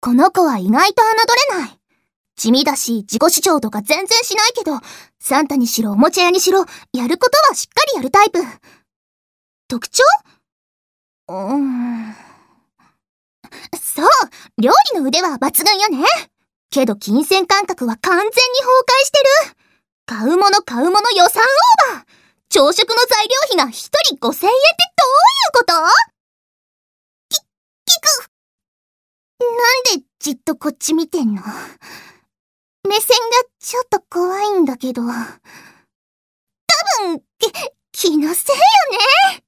この子は意外と侮れない。地味だし、自己主張とか全然しないけど、サンタにしろおもちゃ屋にしろ、やることはしっかりやるタイプ。特徴？そう、料理の腕は抜群よね。けど金銭感覚は完全に崩壊してる。買うもの予算オーバー。朝食の材料費が一人5000円ってどういうこと？なんでじっとこっち見てんの？目線がちょっと怖いんだけど。多分、気のせいよね。